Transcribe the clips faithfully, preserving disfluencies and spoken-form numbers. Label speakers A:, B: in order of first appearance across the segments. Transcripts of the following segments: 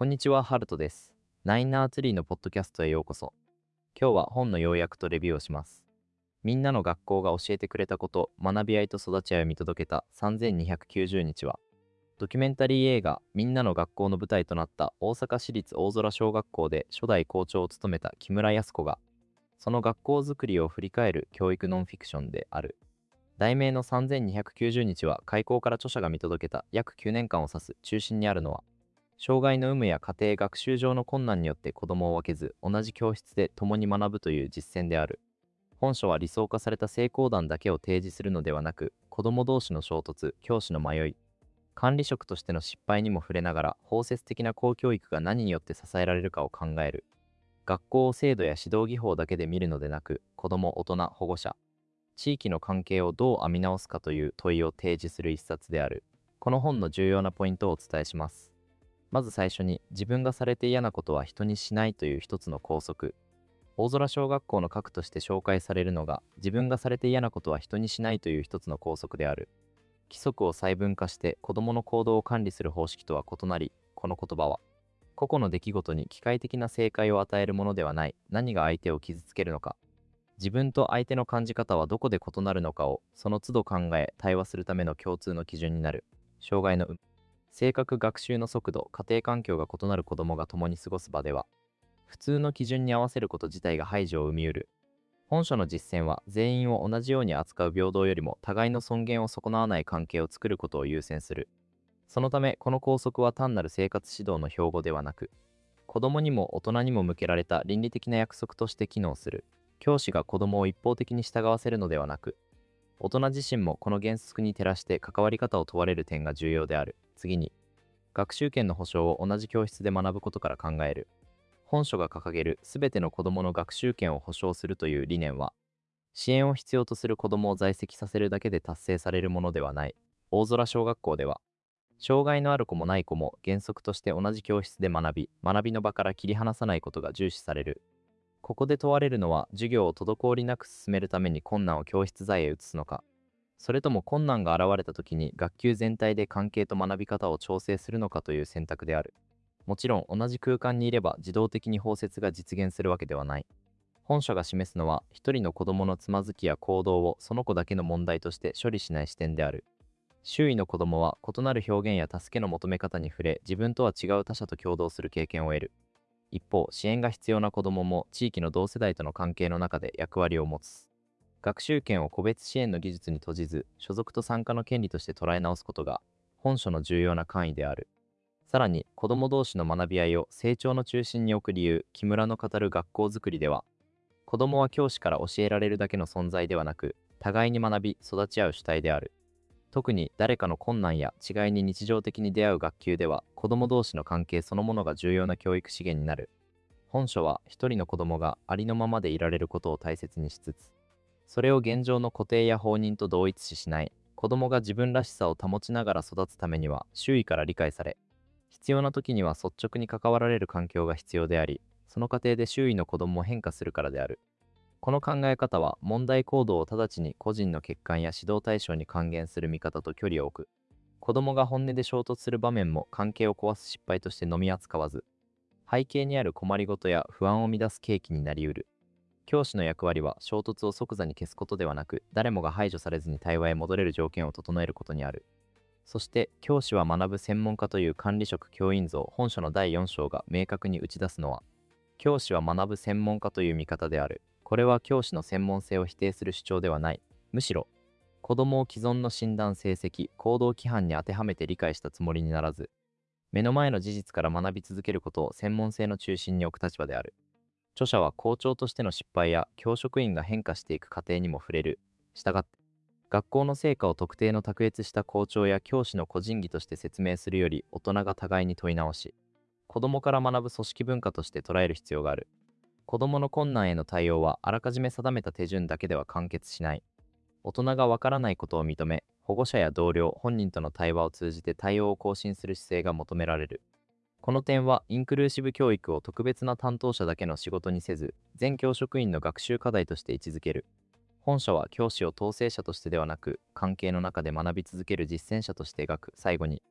A: こんにちは、ハルトです。ナインナーツリーのポッドキャストへようこそ。今日は本の要約とレビューをします。みんなの学校が教えてくれたこと、学び合いと育ち合いを見届けたさんぜんにひゃくきゅうじゅうにちは、ドキュメンタリー映画みんなの学校の舞台となった大阪市立大空小学校で初代校長を務めた木村康子が、その学校づくりを振り返る教育ノンフィクションである。題名のさんぜんにひゃくきゅうじゅうにちは開校から著者が見届けた約きゅうねんかんを指す。中心にあるのは、障害の有無や家庭学習上の困難によって子供を分けず同じ教室で共に学ぶという実践である。本書は理想化された成功談だけを提示するのではなく、子供同士の衝突、教師の迷い、管理職としての失敗にも触れながら、包摂的な公教育が何によって支えられるかを考える。学校を制度や指導技法だけで見るのでなく、子供、大人、保護者、地域の関係をどう編み直すかという問いを提示する一冊である。この本の重要なポイントをお伝えします。まず最初に、自分がされて嫌なことは人にしないという一つの法則。大空小学校の核として紹介されるのが、自分がされて嫌なことは人にしないという一つの法則である。規則を細分化して子供の行動を管理する方式とは異なり、この言葉は、個々の出来事に機械的な正解を与えるものではない。何が相手を傷つけるのか、自分と相手の感じ方はどこで異なるのかをその都度考え対話するための共通の基準になる。障害の有無、性格学習の速度、家庭環境が異なる子供が共に過ごす場では、普通の基準に合わせること自体が排除を生みうる。本書の実践は、全員を同じように扱う平等よりも互いの尊厳を損なわない関係を作ることを優先する。そのため、この校則は単なる生活指導の標語ではなく、子供にも大人にも向けられた倫理的な約束として機能する。教師が子供を一方的に従わせるのではなく、大人自身もこの原則に照らして関わり方を問われる点が重要である。次に、学習権の保障を同じ教室で学ぶことから考える。本書が掲げるすべての子供の学習権を保障するという理念は、支援を必要とする子供を在籍させるだけで達成されるものではない。大空小学校では、障害のある子もない子も原則として同じ教室で学び、学びの場から切り離さないことが重視される。ここで問われるのは、授業を滞りなく進めるために困難を教室材へ移すのか、それとも困難が現れた時に学級全体で関係と学び方を調整するのかという選択である。もちろん同じ空間にいれば自動的に包摂が実現するわけではない。本書が示すのは、一人の子供のつまずきや行動をその子だけの問題として処理しない視点である。周囲の子供は異なる表現や助けの求め方に触れ、自分とは違う他者と共同する経験を得る。一方、支援が必要な子供も地域の同世代との関係の中で役割を持つ。学習権を個別支援の技術に閉じず、所属と参加の権利として捉え直すことが、本書の重要な範囲である。さらに、子供同士の学び合いを成長の中心に置く理由、木村の語る学校づくりでは、子供は教師から教えられるだけの存在ではなく、互いに学び、育ち合う主体である。特に誰かの困難や違いに日常的に出会う学級では、子供同士の関係そのものが重要な教育資源になる。本書は一人の子供がありのままでいられることを大切にしつつ、それを現状の固定や放任と同一視しない。子供が自分らしさを保ちながら育つためには、周囲から理解され、必要な時には率直に関わられる環境が必要であり、その過程で周囲の子供も変化するからである。この考え方は、問題行動を直ちに個人の欠陥や指導対象に還元する見方と距離を置く。子供が本音で衝突する場面も関係を壊す失敗として飲み扱わず、背景にある困りごとや不安を乱す契機になりうる。教師の役割は衝突を即座に消すことではなく、誰もが排除されずに対話へ戻れる条件を整えることにある。そして、教師は学ぶ専門家という管理職教員像、本書のだいよん章が明確に打ち出すのは、教師は学ぶ専門家という見方である。これは教師の専門性を否定する主張ではない。むしろ、子供を既存の診断成績、行動規範に当てはめて理解したつもりにならず、目の前の事実から学び続けることを専門性の中心に置く立場である。著者は校長としての失敗や教職員が変化していく過程にも触れる。したがって、学校の成果を特定の卓越した校長や教師の個人技として説明するより、大人が互いに問い直し、子供から学ぶ組織文化として捉える必要がある。子供の困難への対応はあらかじめ定めた手順だけでは完結しない。大人がわからないことを認め、保護者や同僚、本人との対話を通じて対応を更新する姿勢が求められる。この点は、インクルーシブ教育を特別な担当者だけの仕事にせず、全教職員の学習課題として位置づける。本書は教師を統制者としてではなく、関係の中で学び続ける実践者として描く。最後に、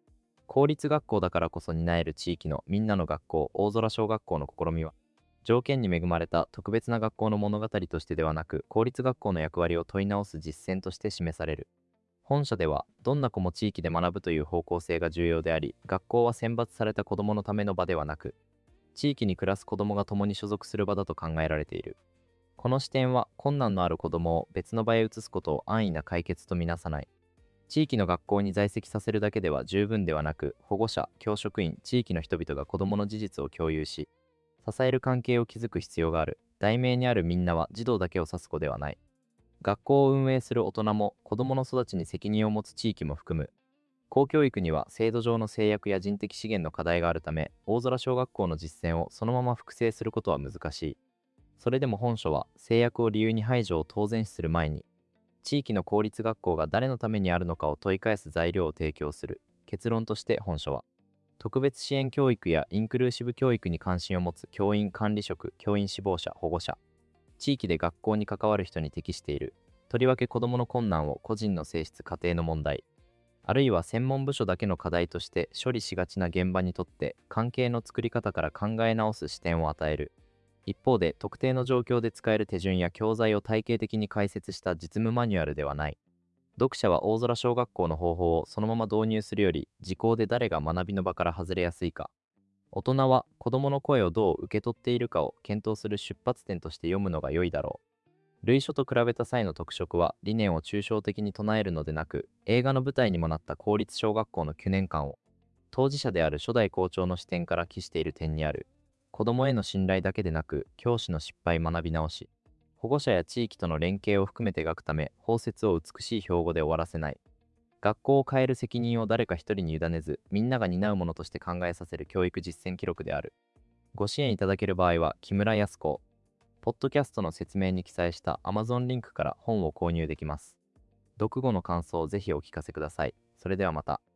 A: 公立学校だからこそ担える地域のみんなの学校大空小学校の試みは、条件に恵まれた特別な学校の物語としてではなく、公立学校の役割を問い直す実践として示される。本書では、どんな子も地域で学ぶという方向性が重要であり、学校は選抜された子どものための場ではなく、地域に暮らす子どもが共に所属する場だと考えられている。この視点は、困難のある子どもを別の場へ移すことを安易な解決とみなさない。地域の学校に在籍させるだけでは十分ではなく、保護者、教職員、地域の人々が子どもの事実を共有し、支える関係を築く必要がある。題名にあるみんなは児童だけを指す子ではない。学校を運営する大人も子どもの育ちに責任を持つ地域も含む。公教育には制度上の制約や人的資源の課題があるため、大空小学校の実践をそのまま複製することは難しい。それでも本書は制約を理由に排除を当然視する前に、地域の公立学校が誰のためにあるのかを問い返す材料を提供する。結論として本書は、特別支援教育やインクルーシブ教育に関心を持つ教員管理職、教員志望者、保護者、地域で学校に関わる人に適している。とりわけ子どもの困難を個人の性質、家庭の問題、あるいは専門部署だけの課題として処理しがちな現場にとって関係の作り方から考え直す視点を与える。一方で、特定の状況で使える手順や教材を体系的に解説した実務マニュアルではない。読者は大空小学校の方法をそのまま導入するより、時効で誰が学びの場から外れやすいか、大人は子どもの声をどう受け取っているかを検討する出発点として読むのが良いだろう。類書と比べた際の特色は、理念を抽象的に唱えるのでなく、映画の舞台にもなった公立小学校のきゅうねんかんを、当事者である初代校長の視点から帰している点にある。子どもへの信頼だけでなく、教師の失敗学び直し、保護者や地域との連携を含めて描くため、包摂を美しい標語で終わらせない。学校を変える責任を誰か一人に委ねず、みんなが担うものとして考えさせる教育実践記録である。ご支援いただける場合は、木村康子。ポッドキャストの説明に記載した Amazon リンクから本を購入できます。読後の感想をぜひお聞かせください。それではまた。